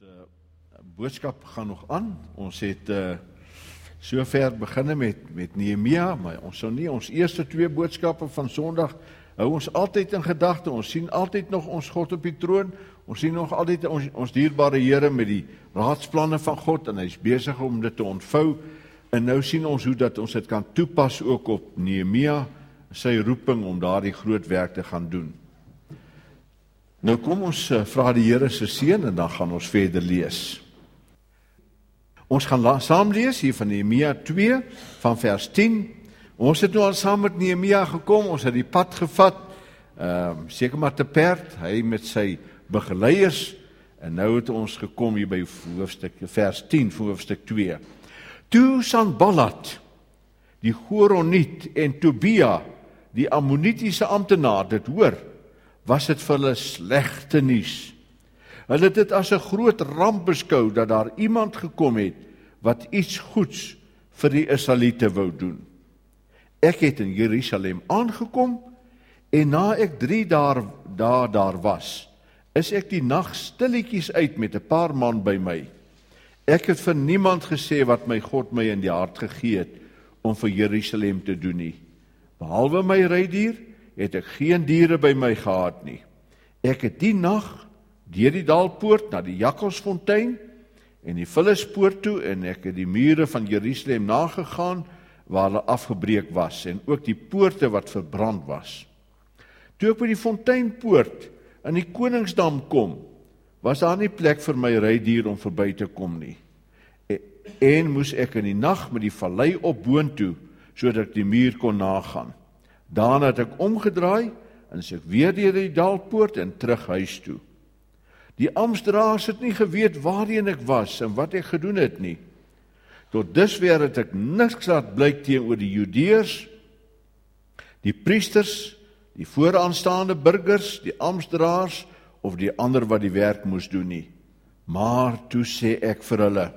Boodskap gaan nog aan. Ons het sover begin met Nehemia, maar ons sal nie ons eerste 2 boodskappe van Sondag hou ons altyd in gedagte. Ons sien altyd nog ons God op die troon. Ons sien nog altyd ons dierbare Here met die raadsplanne van God en hy's besig om dit te ontvou. En nou sien ons hoe dat ons dit kan toepas ook op Nehemia, sy roeping om daardie groot werk te gaan doen. Nou kom ons vra die Here se seën en dan gaan ons verder lees. Ons gaan saam lees hier van Nehemia 2 van vers 10. Ons het nou al saam met Nehemia gekom, ons het die pad gevat, seker maar te perd, hy met sy begeleiers, en nou het ons gekom hier by vers 10 van hoofstuk 2. Toe Sanballat, die Horoniet en Tobia, die Ammonitiese amptenaar dit hoor, was dit vir hulle slegte nuus. Hulle het dit as 'n groot ramp beskou dat daar iemand gekom het wat iets goeds vir die Israeliete wou doen. Ek het in Jerusalem aangekom en na ek 3 dae daar was, is ek die nag stilletjies uit met 'n paar man by my. Ek het vir niemand gesê wat my God my in die hart gegee het om vir Jerusalem te doen nie. Behalwe my rydier het ek geen diere by my gehad nie. Ek het die nag deur die Dalpoort na die Jakkalsfontein en die Vullispoort toe en ek het die mure van Jerusalem nagegaan waar hulle afgebreek was en ook die poorte wat verbrand was. Toe ek by die Fonteinpoort in die Koningsdam kom, was daar nie plek vir my rydier om verby te kom nie. En moes ek in die nag met die vallei op boontoe, sodat ek die muur kon nagaan. Daarna het ek omgedraai en is ek weer deur die Dalpoort en terug huis toe. Die amptdraers het nie geweet waarheen ek was en wat ek gedoen het nie. Tot dusver het ek niks laat blyk teenoor die Judeërs, die priesters, die vooraanstaande burgers, die amptdraers of die ander wat die werk moes doen nie. Maar toe sê ek vir hulle: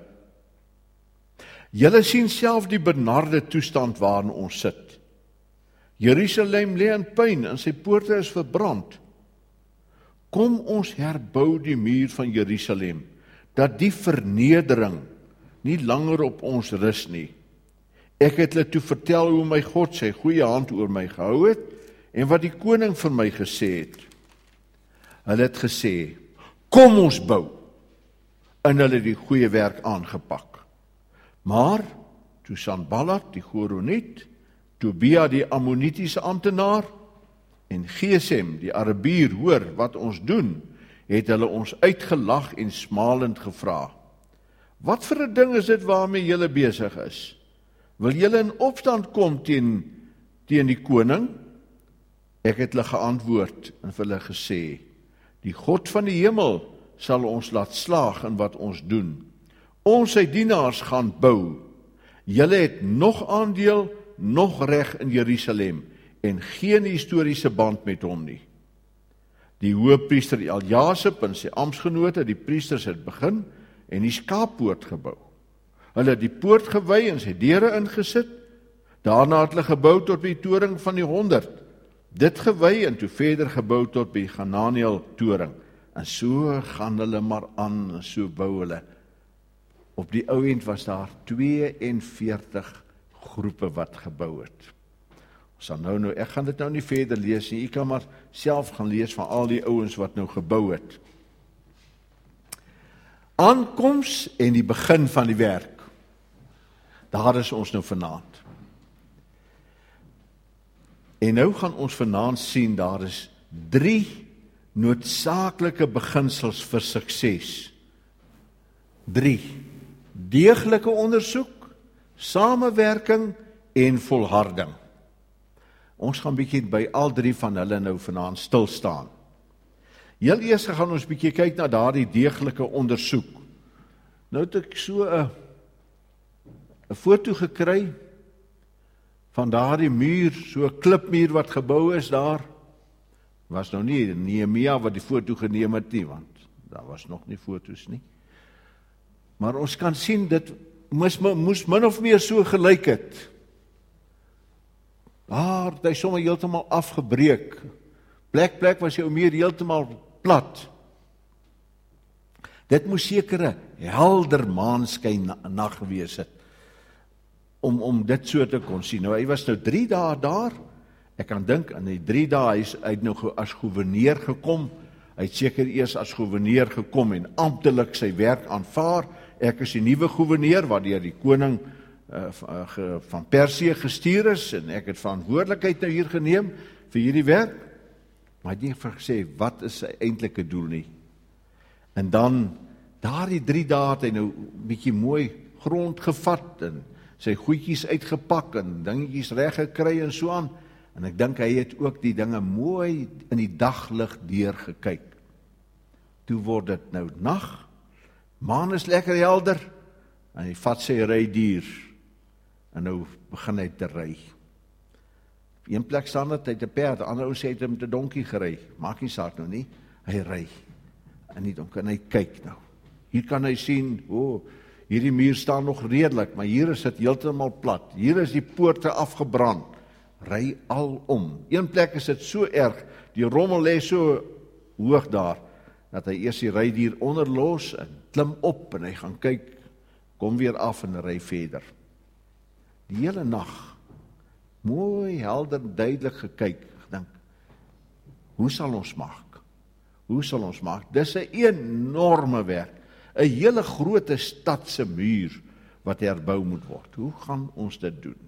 Julle sien self die benarde toestand waarin ons sit. Jerusalem lê in pyn en sy poorte is verbrand. Kom ons herbou die muur van Jerusalem, dat die vernedering nie langer op ons rus nie. Ek het hulle toe vertel hoe my God sy goeie hand oor my gehou het en wat die koning vir my gesê het. Hulle het gesê, kom ons bou, en hulle het die goeie werk aangepak. Maar toe Sanballat, die Horoniet, Tobia, die Ammonitiese amptenaar, en Gesem, die Arabier, hoor wat ons doen, het hulle ons uitgelag en smalend gevra. Wat vir 'n ding is dit waarmee julle besig is? Wil julle in opstand kom teen die koning? Ek het hulle geantwoord en vir hulle gesê, die God van die hemel sal ons laat slaag in wat ons doen. Ons sy dienaars gaan bou. Julle het nog aandeel, nog reg in Jerusalem en geen historiese band met hom nie. Die hoëpriester Eljasib en sy amptsgenote, die priesters, het begin en die skaappoort gebou. Hulle het die poort gewy en sy deure ingesit. Daarna het hulle gebou tot by die toring van die 100. Dit gewy en toe verder gebou tot by die Hananiel toring. En so gaan hulle maar aan en so bou hulle. Op die ou end was daar 42 groepe wat gebou het. Ek gaan dit nou nie verder lees nie, ek kan maar self gaan lees van al die ouens wat nou gebou het. Aankoms en die begin van die werk. Daar is ons nou vanaand. En nou gaan ons vanaand sien, daar is 3 noodsaaklike beginsels vir sukses. 3. Deeglike ondersoek, samewerking en volharding. Ons gaan bietjie by al 3 van hulle nou vanaand stil staan. Heel eers gaan ons bietjie kyk na daardie deeglike ondersoek. Nou het ek so 'n foto gekry van daardie muur, so 'n klipmuur wat gebou is daar. Was nou nie Nehemia wat die foto geneem het nie, want daar was nog nie foto's nie. Maar ons kan sien, dit moes min of meer so gelyk het. Daar het hy sommer heeltemal afgebreek. Plek was hy meer heeltemal plat. Dit moes seker 'n helder maanskyn nag gewees het, om dit so te kon sien. Nou, hy was nou 3 dae daar. Ek kan dink, in die 3 dae, hy het nou as gouverneur gekom. Hy het seker eers as gouverneur gekom en amptelik sy werk aanvaar. Ek is die nuwe gouverneur, wat deur die koning van Persië gestuur is, en ek het verantwoordelikheid nou hier geneem vir hierdie werk. Maar hy het nie gesê, wat is sy eintlike doel nie. En dan, daardie 3 dae het hy nou 'n bietjie mooi grond gevat, en sy goedjies uitgepak, en dingetjies reg gekry en so aan. En ek dink hy het ook die dinge mooi in die daglig deurgekyk. Toe word dit nou nag, maan is lekker helder, en hy vat sy rydier, en nou begin hy te ry. Op een plek staan het, hy het 'n perd, ander ou sê hy het met 'n donkie gery, maak nie saak nou nie, hy ry, en die donkie, en hy kyk nou. Hier kan hy sien, hierdie muur staan nog redelik, maar hier is dit heeltemal plat, hier is die poorte afgebrand, ry al om. Een plek is dit so erg, die rommel lê so hoog daar, dat hy eers die rydier onderlos en klim op en hy gaan kyk, kom weer af en ry verder. Die hele nag, mooi, helder, duidelik gekyk, gedink, hoe sal ons maak? Hoe sal ons maak? Dis 'n enorme werk, 'n hele groot stadse muur wat herbou moet word. Hoe gaan ons dit doen?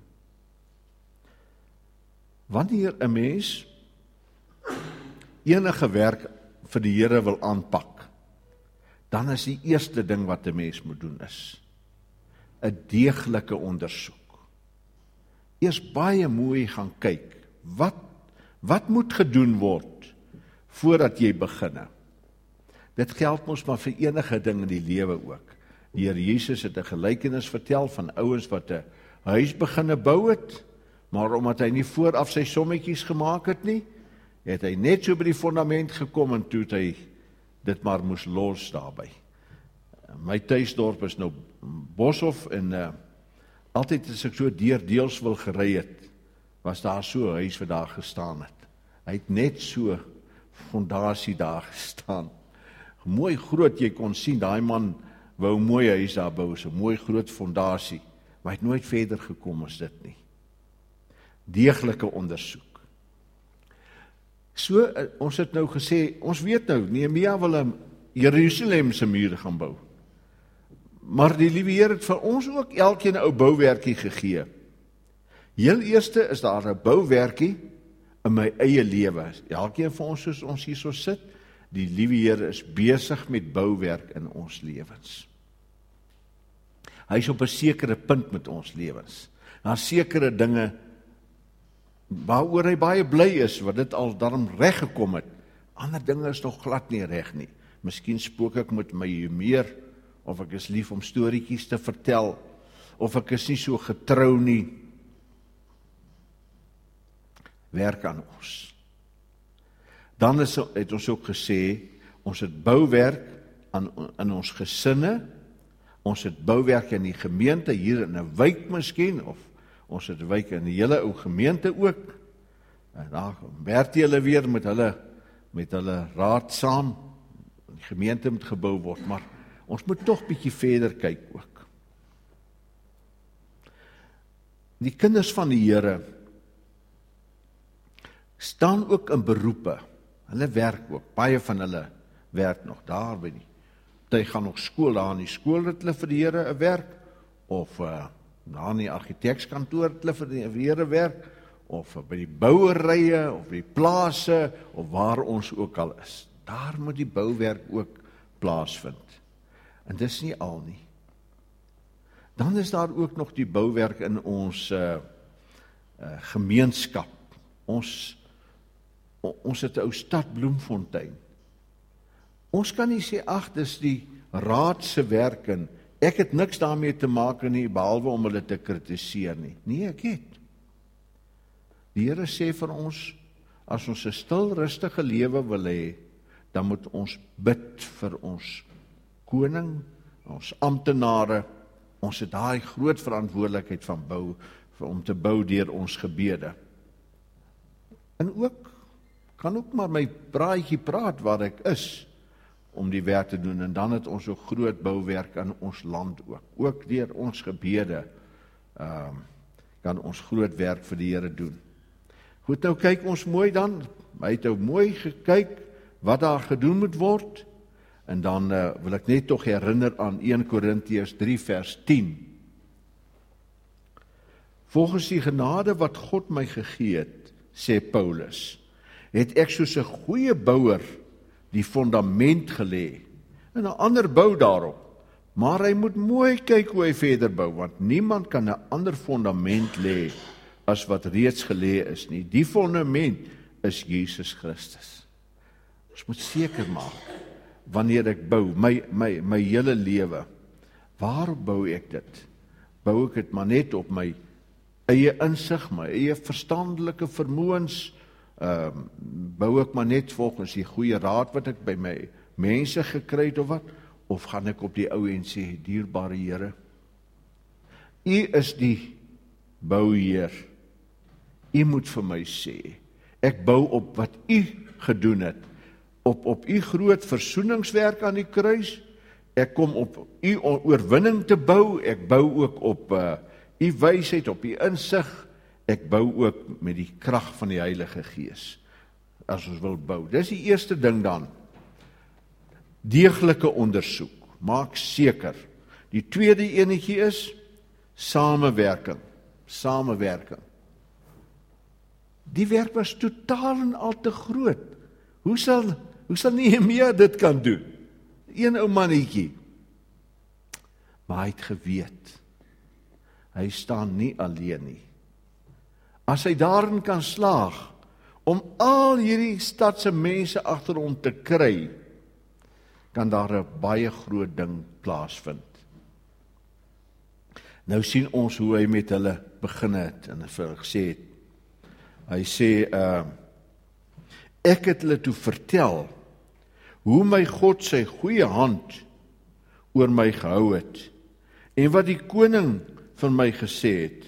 Wanneer 'n mens enige werk vir die Here wil aanpak, dan is die eerste ding wat 'n mens moet doen is 'n deeglike ondersoek. Eers baie mooi gaan kyk, wat moet gedoen word voordat jy beginne? Dit geld mos maar vir enige ding in die lewe ook. Die Here Jesus het 'n gelykenis vertel van ouens wat 'n huis beginne bou het, maar omdat hy nie vooraf sy sommetjies gemaak het nie, het hy net so by die fondament gekom en toe het hy dit maar moes los daarby. My tuisdorp is nou Boshoff en altyd as ek so deur Deelswil gery het, was daar so 'n huis wat daar gestaan het. Hy het net so fondasie daar gestaan. Mooi groot, jy kon sien, daai man wou 'n mooi huis daar bou, so 'n mooi groot fondasie, maar hy het nooit verder gekom as dit nie. Deeglike ondersoek. So, ons het nou gesê, ons weet nou, Nehemia wil 'n Jerusalem se mure gaan bou. Maar die liewe Here het vir ons ook elkeen 'n ou bouwerkie gegee. Heel eerste is daar 'n bouwerkie in my eie lewe. Elkeen van ons, soos ons hierso sit, die liewe Here is besig met bouwerk in ons lewens. Hy is op 'n sekere punt met ons lewens. Daar sekere dinge waaroor hy baie bly is, wat dit al daarom reg gekom het. Ander dinge is nog glad nie reg nie. Miskien spook ek met my humeur, of ek is lief om storieetjies te vertel, of ek is nie so getrou nie. Werk aan ons. Dan het ons ook gesê, ons het bouwerk in ons gesinne, ons het bouwerk in die gemeente, hier in 'n wijk miskien, of ons het 'n wijk in die hele ou gemeente ook. En daar werk hulle weer met hulle raad saam. Die gemeente moet gebou word, maar ons moet tog bietjie verder kyk ook. Die kinders van die Here staan ook in beroepe. Hulle werk ook, baie van hulle werk nog daar by die. Hulle gaan nog skool, daar in die skool het hulle vir die Here 'n werk, of daar in die argitektskantoor het hulle vir die Here werk, of by die bouerye, of die plase, of waar ons ook al is. Daar moet die bouwerk ook plaasvind. En dis nie al nie. Dan is daar ook nog die bouwerk in ons gemeenskap. Ons het 'n ou stad Bloemfontein. Ons kan nie sê, ag, dis die raad se werk en ek het niks daarmee te maak nie, behalwe om hulle te kritiseer nie. Nee, ek het. Die Here sê vir ons, as ons 'n stil, rustige lewe wil hê, dan moet ons bid vir ons koning, ons amptenare. Ons het daai groot verantwoordelikheid van bou, om te bou deur ons gebede. En ook, kan ook maar my praatjie praat waar ek is. om die werk te doen, en dan het ons ook groot bouwerk in ons land ook deur ons gebede, kan ons groot werk vir die Here doen. Goed, nou kyk ons mooi dan, hy het nou mooi gekyk, wat daar gedoen moet word, en dan wil ek net toch herinner aan 1 Korintiërs 3 vers 10. Volgens die genade wat God my gegee het, sê Paulus, het ek soos 'n goeie bouer die fundament gelê, en 'n ander bou daarop, maar hy moet mooi kyk hoe hy verder bou, want niemand kan 'n ander fundament lê as wat reeds gelê is nie. Die fundament is Jesus Christus. Ons moet seker maak, wanneer ek bou, my hele lewe, waarop bou ek dit? Bou ek dit maar net op my eie insig, my eie verstandelike vermoëns, bou ek maar net volgens die goeie raad wat ek by my mense gekry het of wat, of gaan ek op die ou en sê, dierbare Here, U is die bouheer, U moet vir my sê, ek bou op wat U gedoen het, op U groot versoeningswerk aan die kruis, ek kom op U oorwinning te bou, ek bou ook op U wysheid, op U insig, ek bou ook met die krag van die Heilige Gees, as ons wil bou. Dis die eerste ding dan, deeglike ondersoek, maak seker. Die tweede enetjie is, samewerking. Die werk was totaal en al te groot. Hoe sal Nehemia dit kan doen? Een ou mannetjie. Maar hy het geweet, hy staan nie alleen nie. As hy daarin kan slaag, om al hierdie stadse mense agter hom te kry, kan daar 'n baie groot ding plaasvind. Nou sien ons hoe hy met hulle begin het, en vir hulle gesê het, hy sê, ek het hulle toe vertel, hoe my God sy goeie hand oor my gehou het, en wat die koning van my gesê het,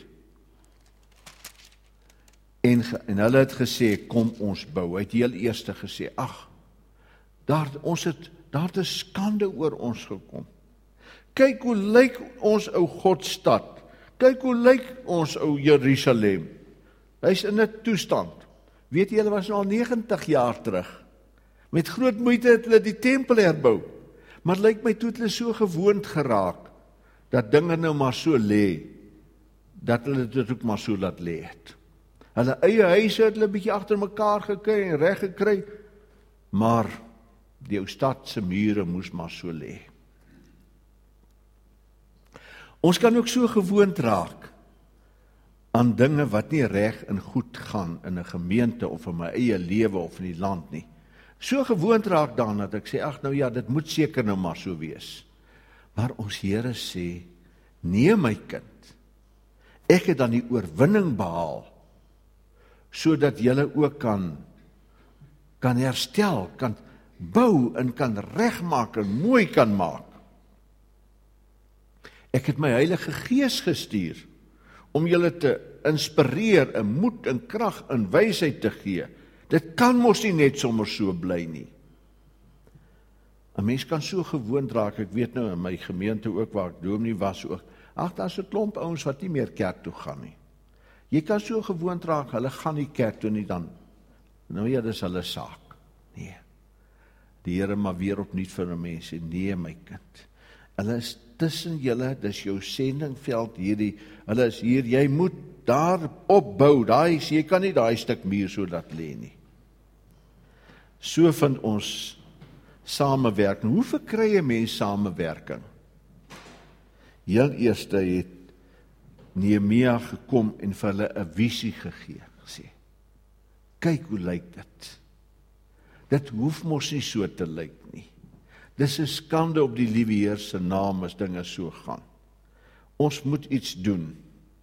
en hulle het gesê, kom ons bou. Hy het heel eerste gesê, daar het 'n skande oor ons gekom. Kyk hoe lyk ons ou Godstad. Kyk hoe lyk ons ou Jerusalem. Hy's in 'n toestand. Weet jy, hulle was nou al 90 jaar terug. Met groot moeite het hulle die tempel herbou. Maar lyk my toe het hulle so gewoond geraak, dat dinge nou maar so lê, dat hulle dit ook maar so laat lê het. Hulle eie huise het hulle bietjie agter mekaar gekry en reg gekry, maar die ou stad se mure moes maar so lê. Ons kan ook so gewoond raak aan dinge wat nie reg en goed gaan in 'n gemeente of in my eie lewe of in die land nie. So gewoond raak daaraan dat ek sê, nou ja, dit moet seker nou maar so wees. Maar ons Here sê, nee my kind, ek het dan die oorwinning behaal, sodat julle ook kan herstel, kan bou en kan regmaak en mooi kan maak. Ek het my Heilige Gees gestuur om julle te inspireer, in moed en krag en wysheid te gee. Dit kan mos nie net sommer so bly nie. 'n Mens kan so gewoond raak, ek weet nou in my gemeente ook waar ek dominee was ook, daar's 'n klomp ouens wat nie meer kerk toe gaan nie. Jy kan so gewoond raak, hulle gaan nie kerk toe nie dan. Nou ja, dis hulle saak. Nee. Die Here maar weer opnuut vir 'n mens sê, nee my kind. Hulle is tussen julle, dis jou sendingveld hierdie, hulle is hier, jy moet daar opbou, jy kan nie daai stuk muur so laat lê nie. So vind ons samewerking. Hoe verkry 'n mens samewerking? Heel eerste het Nehemia gekom en vir hulle 'n visie gegee, gesê, kyk hoe lyk dit. Dit hoef mos nie so te lyk nie. Dis 'n skande op die liewe Heer se naam as dinge so gaan. Ons moet iets doen.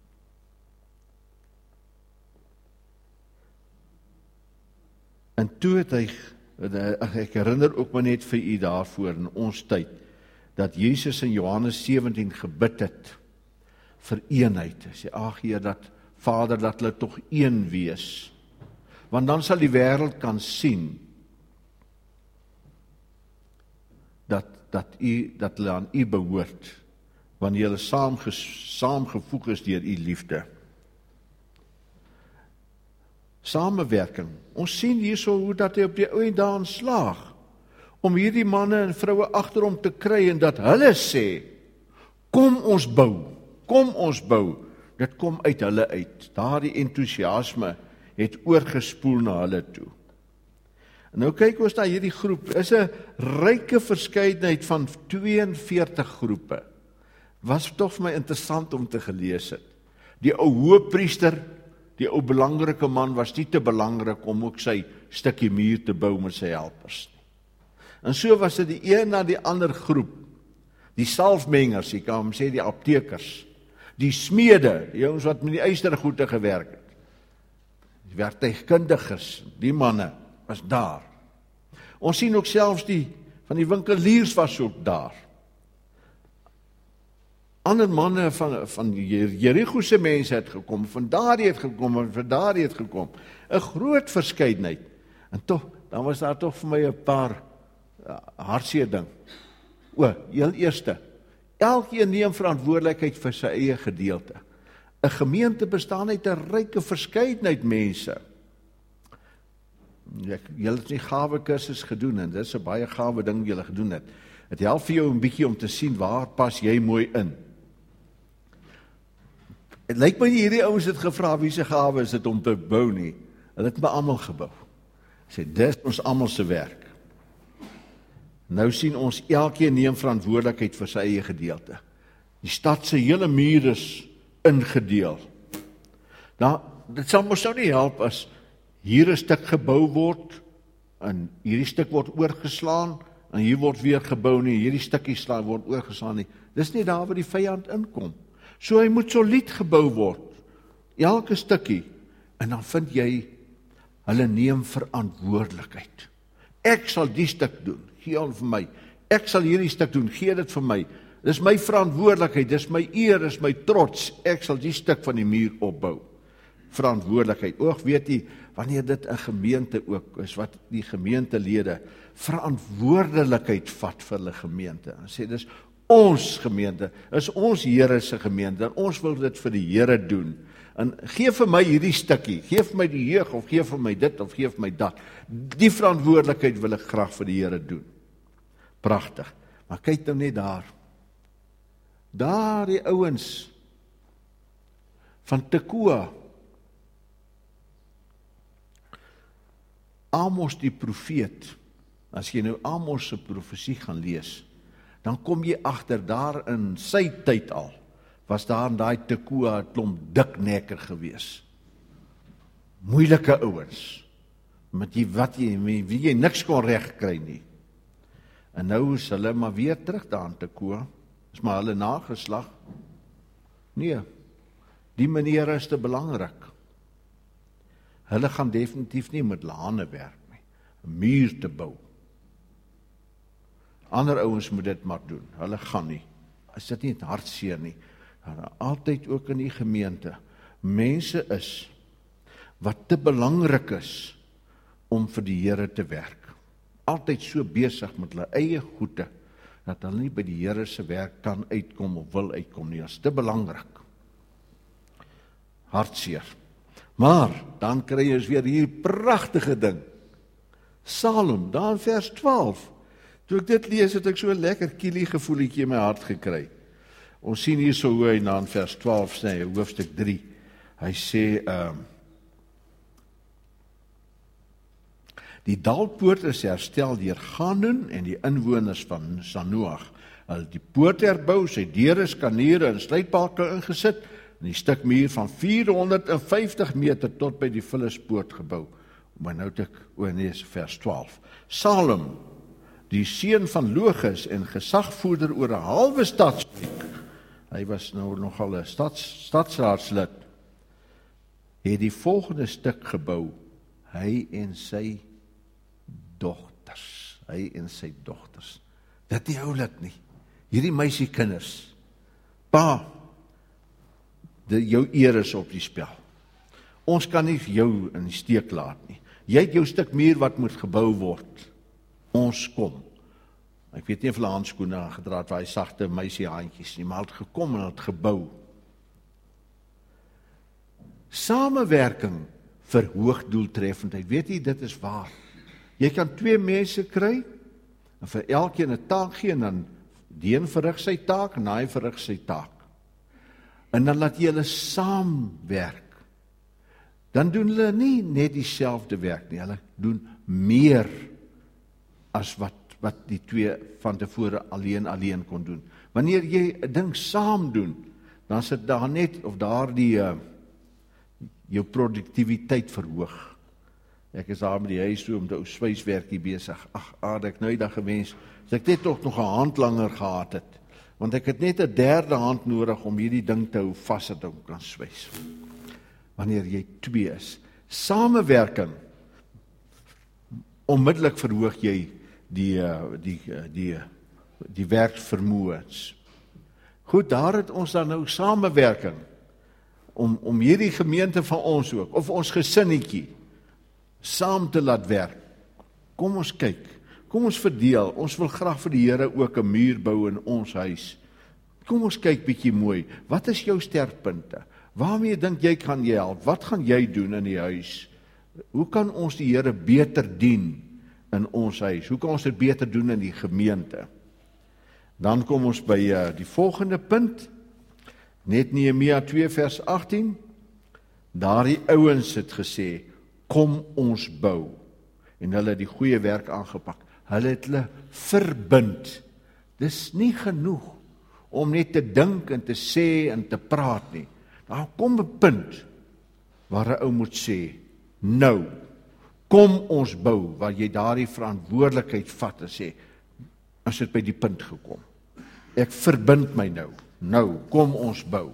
En toe het ek herinner ook maar net vir u daarvoor in ons tyd, dat Jesus in Johannes 17 gebid het vir eenheid. Hy sê, Heer, dat Vader, dat hulle tog een wees. Want dan sal die wêreld kan sien dat hulle aan u behoort, wanneer julle saamgevoeg is deur u liefde. Samewerking. Ons sien hierso hoe dat hy op die ou en daan slaag, om hierdie manne en vroue agter hom te kry, en dat hulle sê, kom ons bou. Dit kom uit hulle uit. Daardie entoesiasme het oorgespoel na hulle toe. En nou kyk ons na hierdie groep. Is 'n ryke verskeidenheid van 42 groepe. Was tog vir my interessant om te gelees het. Die ou hoëpriester, die ou belangrike man, was nie te belangrik om ook sy stukkie muur te bou met sy helpers nie. En so was dit die een na die ander groep. Die salfmengers, jy kan hom sê die aptekers, die smede, die ouens wat met die ystergoede gewerk het, die werktuigkundiges, die manne was daar. Ons sien ook selfs van die winkeliers was ook daar. Ander manne van Jerigo se mense het gekom, van daardie het gekom, en van daardie het gekom. 'n Groot verskeidenheid. En tog, dan was daar tog vir my 'n paar hartseer ding. Heel eerste, elkeen neem verantwoordelikheid vir sy eie gedeelte. 'n Gemeente bestaan uit 'n ryke verskeidenheid mense. Julle het nie gawe kursus gedoen, en dit is 'n baie gawe ding julle gedoen het. Het help vir jou 'n bietjie om te sien waar pas jy mooi in. Het lyk my hierdie ouens het gevra wie se gawe is dit om te bou nie. Hulle het by almal gebou. Sê dis ons almal se werk. Nou sien ons elkeen neem verantwoordelikheid vir sy eie gedeelte. Die stad se hele muur is ingedeel. Nou, dit sal mos nou nie help as hier 'n stuk gebou word, en hierdie stuk word oorgeslaan, en hier word weer gebou nie, hierdie stukkie word oorgeslaan nie. Dis nie daar waar die vyand inkom. So hy moet solied gebou word, elke stukkie, en dan vind jy, hulle neem verantwoordelikheid. Ek sal die stuk doen, gee hom vir my. Ek sal hierdie stuk doen, gee dit vir my. Dis my verantwoordelikheid, dis my eer, dis my trots. Ek sal die stuk van die muur opbou. Verantwoordelikheid. Weet jy, wanneer dit 'n gemeente ook is, wat die gemeentelede verantwoordelikheid vat vir hulle gemeente. En sê, dis ons gemeente, is ons Here se gemeente, en ons wil dit vir die Here doen. En gee vir my hierdie stukkie, gee vir my die jeug, of gee vir my dit, of gee vir my dat. Die verantwoordelikheid wil ek graag vir die Here doen. Pragtig. Maar kyk nou net daar. Daar die ouens van Tekoa. Amos die profeet, as jy nou Amos se profesie gaan lees, dan kom jy agter daar in sy tyd al, was daar in daai Tekoa 'n klomp diknekker gewees. Moeilike ouens, met wie jy niks kon reg kry nie. En nou is hulle maar weer terug daar in Tekoa, is maar hulle nageslag. Nee, die meneer is te belangrik. Hulle gaan definitief nie met lane werk nie, 'n muur te bou. Ander ouens moet dit maar doen, hulle gaan nie. Is dit nie hartseer nie? Daar altyd ook in die gemeente mense is wat te belangrik is om vir die Here te werk. Altyd so besig met hulle eie goede, dat hulle nie by die Here se werk kan uitkom of wil uitkom nie. Dat is te belangrik. Hartseer. Maar, dan kry jy weer hier pragtige ding. Psalm, daar in vers 12. Toe ek dit lees, het ek so 'n lekker kielie gevoeltjie in my hart gekry. Ons sien hier so hoe hy na in vers 12 sê, hoofstuk 3. Hy sê, die dalpoort is herstel deur Hanun en die inwoners van Zanoag. Hulle het die poort herbou, sy deure, skaniere en sluitbalke ingesit, en die stuk muur van 450 meter tot by die Vullispoort gebou. Maar nou het ek, vers 12. Salem, die seun van Logus en gesagvoerder oor 'n halwe stadswijk, hy was nou nogal 'n stadsraadslid, het die volgende stuk gebou, hy en sy dogters. Dit nie oulik nie. Hierdie meisiekinders. Pa, jou eer is op die spel. Ons kan nie jou in die steek laat nie. Jy het jou stuk muur wat moet gebou word. Ons kom. Ek weet nie of hulle handskoene aangedra het, waar hy sagte meisiehandjies nie, maar het gekom en het gebou. Samewerking verhoog doeltreffendheid. Weet jy, dit is waar. Jy kan 2 mense kry, en vir elkeen 'n taak gee, en dan die een verrig sy taak, en hy verrig sy taak. En dan laat jy hulle saamwerk. Dan doen hulle nie net dieselfde werk nie, hulle doen meer as wat die 2 van tevore alleen kon doen. Wanneer jy 'n ding saam doen, dan sit daar net, of daar die jou produktiwiteit verhoog. Ek is daar met die huis toe om die ou swyswerkie besig. Ag, ek nou eendag gewens, as ek net nog 'n hand langer gehad het, want ek het net 'n derde hand nodig om hierdie ding te hou vas dat ek kan swys. Wanneer jy 2 is, samewerking, onmiddellik verhoog jy die werkvermoëns. Goed, daar het ons dan nou samewerking, om hierdie gemeente van ons ook, of ons gesinnetjie, saam te laat werk. Kom ons kyk, kom ons verdeel, ons wil graag vir die Here ook 'n muur bou in ons huis. Kom ons kyk bietjie mooi, wat is jou sterkpunte? Waarmee dink jy kan jy help? Wat gaan jy doen in die huis? Hoe kan ons die Here beter dien in ons huis? Hoe kan ons dit beter doen in die gemeente? Dan kom ons by die volgende punt, net Nehemia 2 vers 18, daardie ouens het gesê, kom ons bou, en hulle het die goeie werk aangepak, hulle het hulle verbind. Dis nie genoeg om net te dink en te sê en te praat nie. Daar kom 'n punt waar 'n ou moet sê, nou, kom ons bou, waar jy daardie verantwoordelikheid vat en sê, as dit by die punt gekom. Ek verbind my nou, kom ons bou.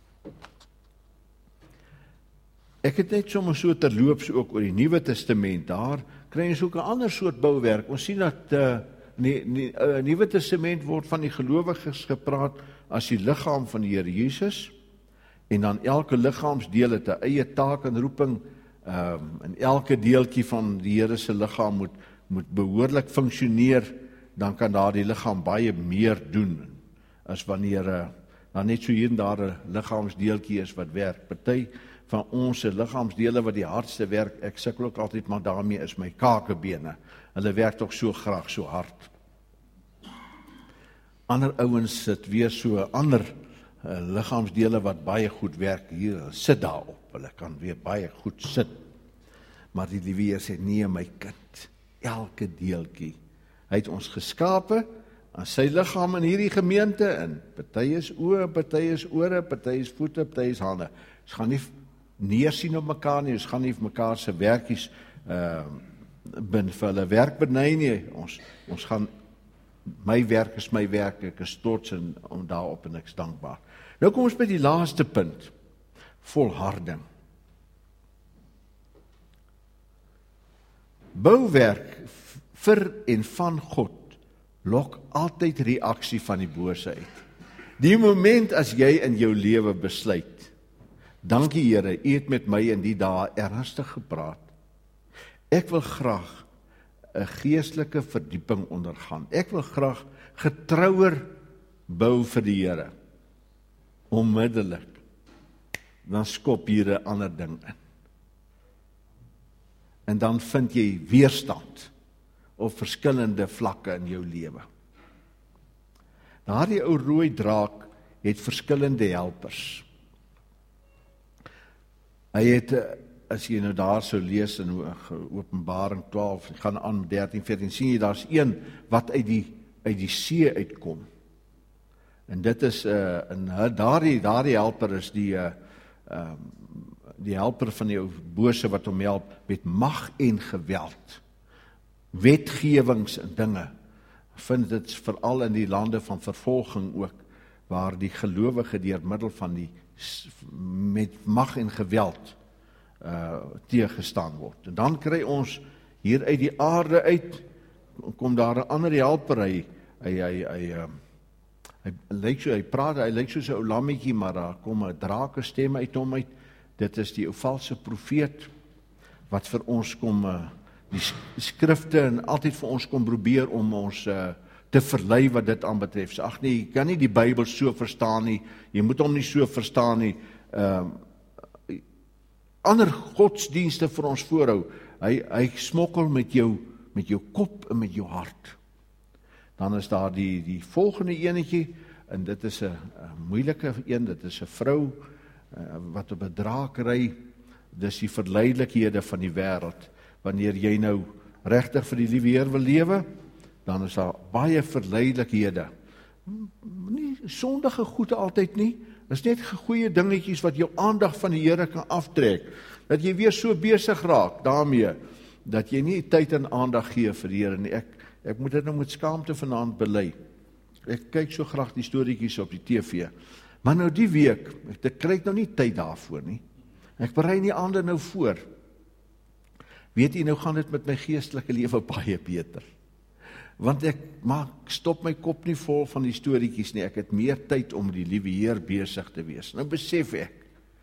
Ek het net sommer so terloops ook oor die Nuwe Testament, daar kry ons ook 'n ander soort bouwerk. Ons sien dat Nuwe Testament word van die gelowiges gepraat as die liggaam van die Here Jesus, en dan elke liggaamsdeel het 'n eie taak en roeping, en elke deeltjie van die Here se liggaam moet behoorlik funksioneer, dan kan daardie liggaam baie meer doen, as wanneer dan net so hier en daar 'n liggaamsdeeltjie is wat werk. Party van ons liggaamsdele wat die hardste werk, ek sukkel ook altyd maar daarmee, is my kakebene. Hulle werk tog so graag so hard. Ander ouens sit weer so ander liggaamsdele wat baie goed werk, hier sit daarop, hulle kan weer baie goed sit. Maar die Liewe Heer sê, nee my kind, elke deeltjie, hy het ons geskape aan sy liggaam in hierdie gemeente, en party is oë, party is ore, party is voete, party is hande. Ons gaan nie neersien op mekaar nie, ons gaan nie vir mekaar se werkies vir hulle werk beny nie, ons gaan, my werk is my werk, ek is trots om daarop en ek is dankbaar. Nou kom ons by die laaste punt, volharding. Bouwerk vir en van God lok altyd reaksie van die bose uit. Die moment as jy in jou lewe besluit, dankie Here, U het met my in die dae ernstig gepraat. Ek wil graag 'n geestelike verdieping ondergaan. Ek wil graag getrouer bou vir die Here. Onmiddellik, dan skop hier 'n ander ding in. En dan vind jy weerstand op verskillende vlakke in jou lewe. Daardie ou rooi draak het verskillende helpers. Hy het, as jy nou daar sou lees in Openbaring 12, gaan aan 13, 14, sien jy daar's een wat uit die see uitkom. En dit is daardie helper is die helper van die bose wat hom help met mag en geweld. Wetgewings en dinge. Vind dit veral in die lande van vervolging ook, waar die gelowige deur middel van met mag en geweld teëgestaan word. En dan kry ons hier uit die aarde uit, kom daar 'n ander helper, hy lyk so, hy praat, hy lyk soos 'n ou lammetjie, maar daar kom 'n drake stem uit hom uit. Dit is die ou valse profeet, wat vir ons kom, die skrifte en altyd vir ons kom probeer om ons te verlei wat dit aanbetref. So, ag nee, jy kan nie die Bybel so verstaan nie, jy moet hom nie so verstaan nie. Ander godsdienste vir ons voorhou, hy smokkel met jou kop en met jou hart. Dan is daar die volgende enetjie, en dit is 'n moeilike een, dit is 'n vrou wat op 'n draak ry. Dis die verleidelikhede van die wêreld. Wanneer jy nou regtig vir die liewe Heer wil lewe, dan is daar baie verleidelikhede. Nie sondige goede altyd nie, is net goeie dingetjies wat jou aandag van die Here kan aftrek, dat jy weer so besig raak daarmee, dat jy nie tyd en aandag gee vir die Here nie. Ek moet dit nou met skaamte vanaand bely. Ek kyk so graag die storieetjies op die TV, maar nou die week, ek kry nou nie tyd daarvoor nie. Ek berei nie ander nou voor. Weet jy, nou gaan dit met my geestelike lewe baie beter. Want ek stop my kop nie vol van die storieetjies nie. Ek het meer tyd om die liewe Heer besig te wees. Nou besef ek,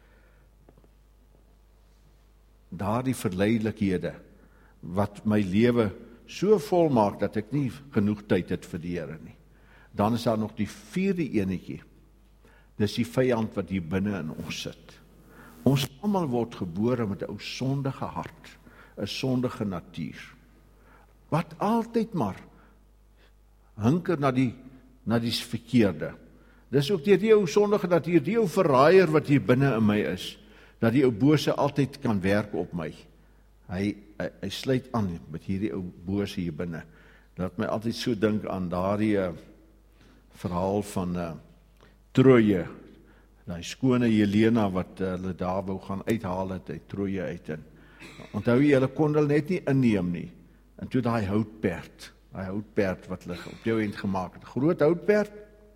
daardie verleidelikhede, wat my lewe so vol maak, dat ek nie genoeg tyd het vir die Here nie. Dan is daar nog die vierde enetjie. Dis die vyand wat hier binne in ons sit. Ons almal word gebore met 'n ou sondige hart, 'n sondige natuur, wat altyd maar hinker na die verkeerde. Dis ook die ou sondige natuur, die ou verraaier wat hier binne in my is, dat die ou bose altyd kan werk op my. Hy sluit aan met hierdie ou bose hier binne. Laat my altyd so dink aan daardie verhaal van Troje, die skone Helena wat hulle daar wou gaan uithaal het uit Troje uit. En onthou jy, hulle kon hulle net nie inneem nie. En toe daai houtperd wat hulle op jou end gemaak het, groot houtperd,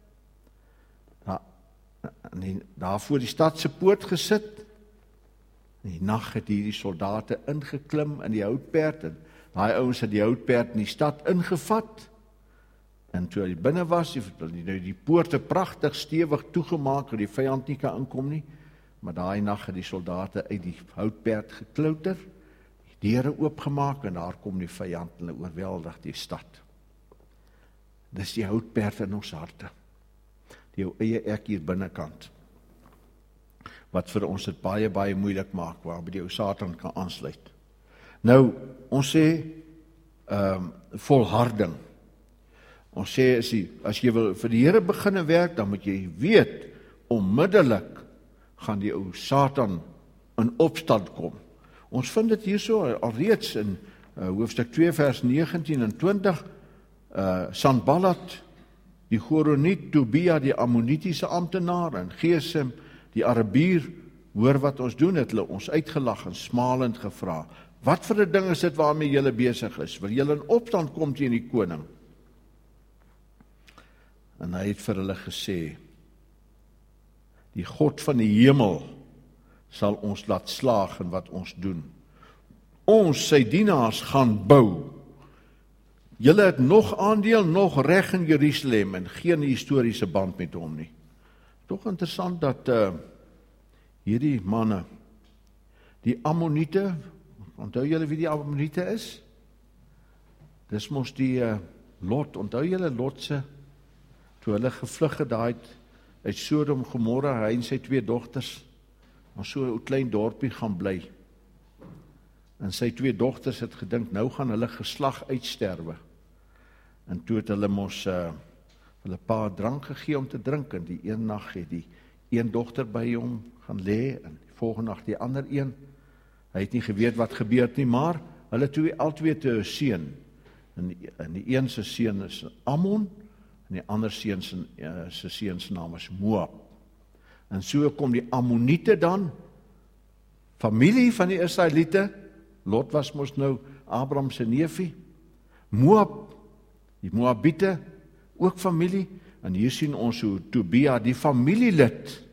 daar voor die stad se poort gesit. In die nag het hierdie soldate ingeklim in die houtperd, en daai ouens het die houtperd in die stad ingevat. En toe hy binne was, die poorte pragtig stewig toegemaak, dat die vyand nie kan inkom nie, maar daai nag het die soldate uit die houtperd geklouter, die deure oopgemaak, en daar kom die vyand, en hulle oorweldig die stad. Dis die houtperd in ons harte, die jou eie ek hier binnekant, wat vir ons dit baie, baie moeilik maak, waarby die ou Satan kan aansluit. Nou, ons sê, volharding. Ons sê, as jy wil vir die Here begin werk, dan moet jy weet, onmiddellik gaan die ou Satan in opstand kom. Ons vind dit hierso alreeds in hoofstuk 2 vers 19 en 20, Sanballat, die Goroniet, Tobia, die Ammonitiese amptenaar, en Gesem, die Arabier, hoor wat ons doen, het hulle ons uitgelag en smalend gevra. Wat vir 'n ding is dit waarmee julle besig is? Wil julle in opstand kom teen die koning? En hy het vir hulle gesê, die God van die hemel sal ons laat slaag in wat ons doen. Ons, sy dienaars, gaan bou. Julle het nog aandeel, nog reg in Jerusalem, en geen historiese band met hom nie. Toch interessant dat hierdie manne, die Ammoniete, onthou julle wie die Ammoniete is? Dis mos die Lot, onthou julle Lotse, toe hulle gevlug het uit Sodom Gomorra, hy en sy 2 dogters, maar so 'n klein dorpie gaan bly. En sy 2 dogters het gedink, nou gaan hulle geslag uitsterwe. En toe het hulle mos hulle pa drank gegee om te drink, en die een nag het die een dogter by hom gaan lê, en die volgende nag die ander een. Hy het nie geweet wat gebeur nie, maar hulle albei te 'n seun. En die een se seun is Ammon, en die ander seun se seun se naam is Moab. En so kom die Ammoniete dan, familie van die Israeliete, Lot was mos nou Abraham se neefie, Moab, die Moabiete, ook familie, en hier sien ons hoe Tobia, die familielid,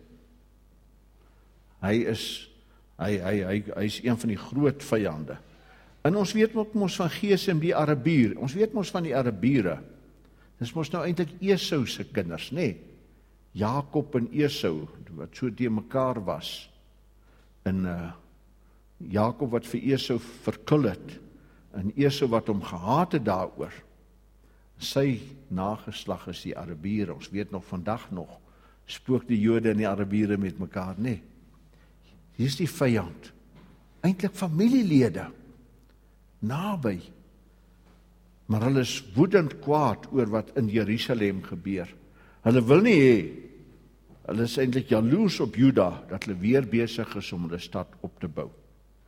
hy is een van die groot vyande. En ons weet mos van Gesem, die Arabier, ons weet mos van die Arabiere, dis mos nou eintlik Esau se kinders, nê? Jakob en Esau, wat so teen mekaar was, en Jakob wat vir Esau verkil het, en Esau wat hom gehaat het daaroor. Sy nageslag is die Arabiere. Ons weet nog vandag nog, spook die Jode en die Arabiere met mekaar, nee. Hier is die vyand. Eintlik familielede, naby. Maar hulle is woedend kwaad oor wat in Jerusalem gebeur. Hulle wil nie hê, hulle is eintlik jaloers op Juda, dat hulle weer besig is om hulle stad op te bou.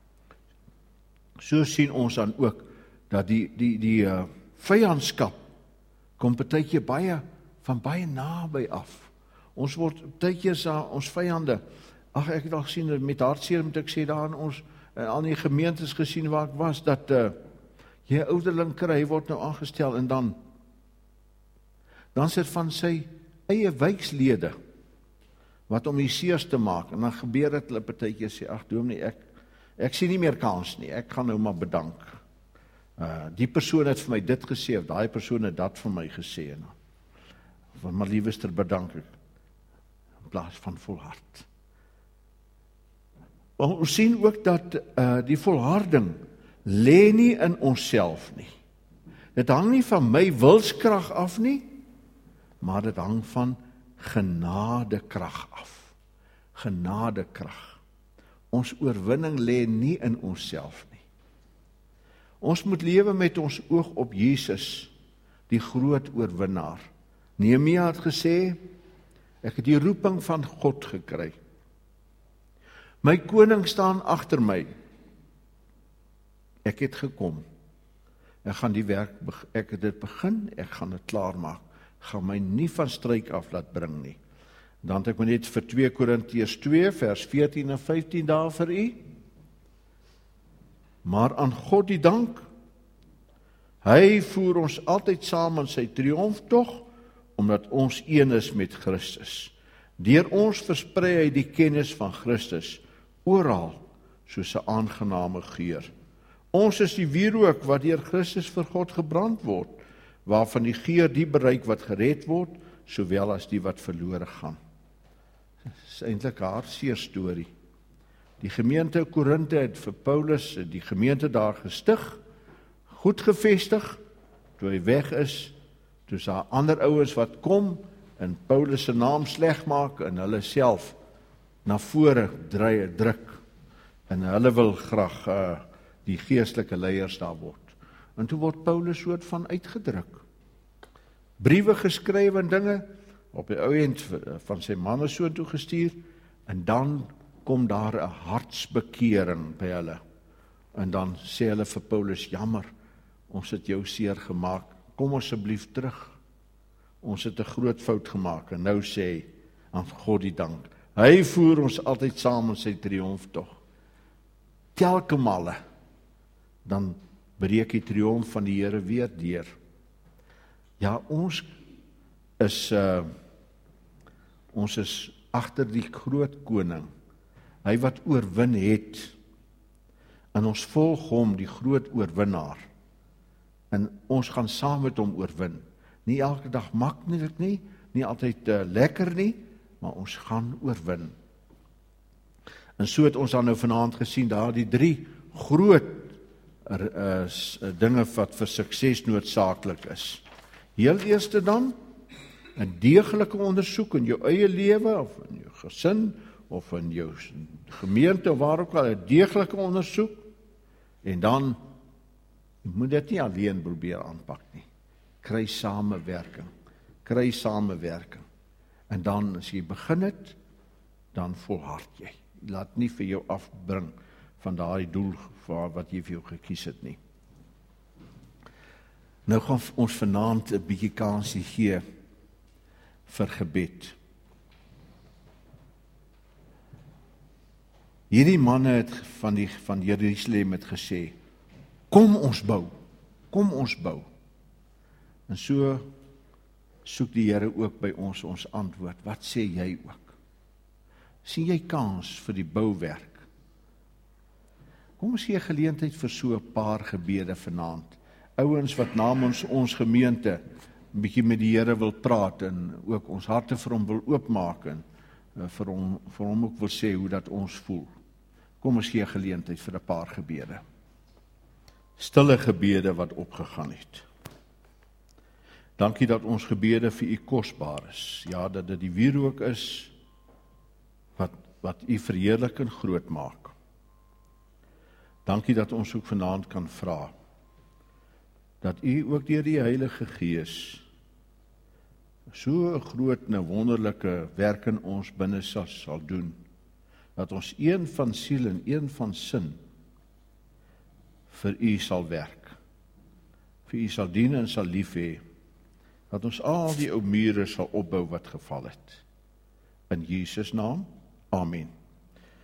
So sien ons dan ook, dat die vyandskap kom partykeer van baie naby af. Ons word partykeer ons vyande, ek het al gesien, met hartseer moet ek sê, daar in ons, al die gemeentes gesien waar ek was, dat jy 'n ouderling kry, hy word nou aangestel, en dan sit van sy eie wijkslede, wat om die seers te maak, en dan gebeur het hulle partykeer sê, ag dominee, ek sien nie meer kans nie, ek gaan nou maar bedank. Die persoon het vir my dit gesê, of daai persoon het dat vir my gesê, maar liewester bedank ek, in plaas van volhard. Maar ons sien ook dat die volharding lê nie in onsself nie. Dit hang nie van my wilskrag af nie, maar dit hang van genadekrag af. Genadekrag. Ons oorwinning lê nie in onsself nie. Ons moet lewe met ons oog op Jesus, die groot oorwinnaar. Nehemia het gesê, ek het die roeping van God gekry. My koning staan agter my. Ek het gekom. Ek gaan die werk, ek het dit begin, ek gaan dit klaar maak. Gaan my nie van stryk af laat bring nie. Dan het ek net vir 2 Korintiërs 2 vers 14 en 15 daar vir u. Maar aan God die dank, hy voer ons altyd saam in sy triomftog, omdat ons een is met Christus. Deur ons versprei hy die kennis van Christus oral, soos 'n aangename geur. Ons is die wierook wat deur Christus vir God gebrand word, waarvan die geur die bereik wat gered word, sowel as die wat verlore gaan. Dit is eintlik 'n hartseer storie. Die gemeente Korinthe het vir Paulus die gemeente daar gestig, goed gevestig, toe hy weg is, toe is daar ander ouens wat kom, en Paulus se naam sleg maak, en hulle self na vore druk, en hulle wil graag die geestelike leiers daar word. En toe word Paulus soort van uitgedruk. Briewe geskryf en dinge, op die ou end van sy manne so toe gestuur, en dan kom daar 'n hartsbekering by hulle. En dan sê hulle vir Paulus, jammer, ons het jou seer gemaak, kom asseblief terug. Ons het 'n groot fout gemaak, en nou sê, aan God die dank, hy voer ons altyd saam in sy triomftog. Telke male, dan breek die triomf van die Here weer deur. Ja, ons is agter die groot koning, hy wat oorwin het, en ons volg hom, die groot oorwinnaar, en ons gaan saam met hom oorwin. Nie elke dag maklik nie altyd lekker nie, maar ons gaan oorwin. En so het ons dan nou vanaand gesien, daar die 3 groot dinge wat vir sukses noodsaaklik is. Heel eerste dan, 'n deeglike ondersoek in jou eie lewe, of in jou gesin, of in jou gemeente, of waar ook al, 'n deeglike ondersoek, en dan, jy moet dit nie alleen probeer aanpak nie. Kry samewerking, en dan, as jy begin het, dan volhard jy. Laat nie vir jou afbring van daai doel wat jy vir jou gekies het nie. Nou gaan ons vanaand 'n bietjie kansie gee vir gebed. Hierdie manne het van Jerusalem het gesê, kom ons bou. En so soek die Here ook by ons antwoord. Wat sê jy ook? Sien jy kans vir die bouwerk? Kom ons gee geleentheid vir so 'n paar gebede vanaand. Ouens wat namens ons gemeente 'n bietjie met die Here wil praat, en ook ons harte vir hom wil oopmaak, en vir hom ook wil sê hoe dat ons voel. Kom ons gee geleentheid vir 'n paar gebede. Stille gebede wat opgegaan het. Dankie dat ons gebede vir U kosbaar is. Ja, dat dit die wierook is wat U verheerlik en groot maak. Dankie dat ons ook vanaand kan vra dat U ook deur die Heilige Gees so 'n groot en 'n wonderlike werk in ons binne sal doen, dat ons een van siel en een van sin vir U sal werk, vir U sal dien en sal lief hê, dat ons al die ou mure sal opbou wat geval het. In Jesus naam, amen.